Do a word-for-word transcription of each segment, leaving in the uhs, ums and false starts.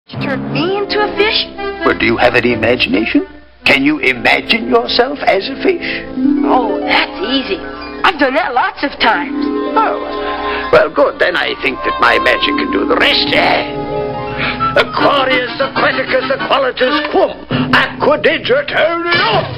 Turn me into a fish? Well, do you have any imagination? Can you imagine yourself as a fish? Oh, that's easy. I've done that lots of times. Oh, well, good. Then I think that my magic can do the rest. Eh? Aquarius, aquaticus, aqualitus, quum, aquadidra, turn it off.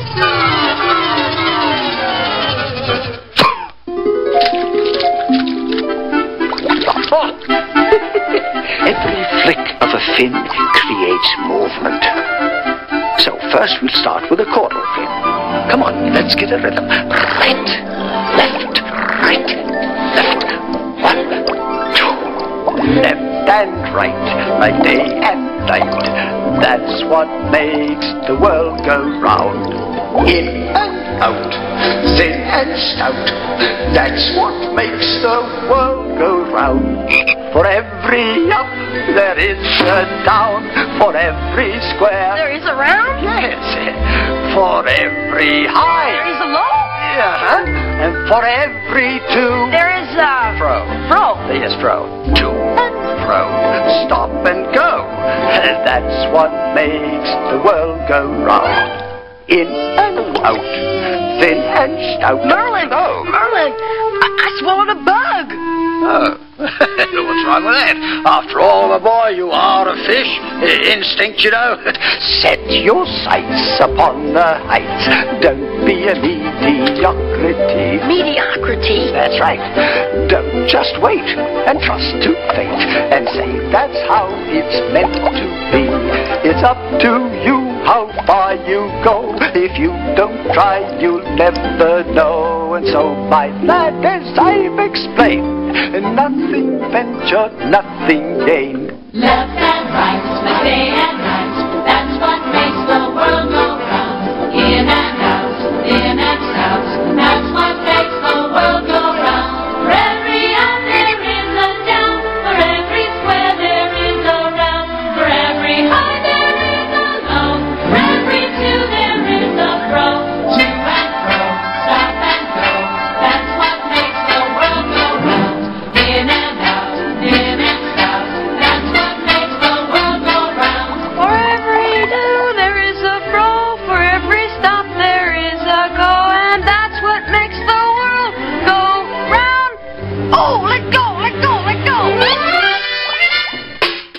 Every flick of a fin creates movement. So first we'll start with a caudal fin. Come on, let's get a rhythm. Right, left, right, left. One, two, left and right, like day and night. That's what makes the world go round. In and out, thin and stout. That's what makes the world go round. For every up, there is a down. For every square, There is a round? yes. For every high, There is a low? yeah. And for every two, There is a... fro. Fro. Yes, fro. To and fro. Stop and go. That's what makes the world go round. In and out, thin and stout. Merlin! Oh. Merlin! I, I swallowed a bug! Oh. What's wrong with that? After all, my boy, you are a fish. I- Instinct, you know. Set your sights upon the heights. Don't be a mediocrity. Mediocrity. That's right. Don't just wait and trust to fate and say that's how it's meant to be. It's up to you how far you go. If you don't try, you'll never know. And so, my lad, as I've explained, nothing ventured, nothing gained. Left and right, like day and night. That's what makes the world go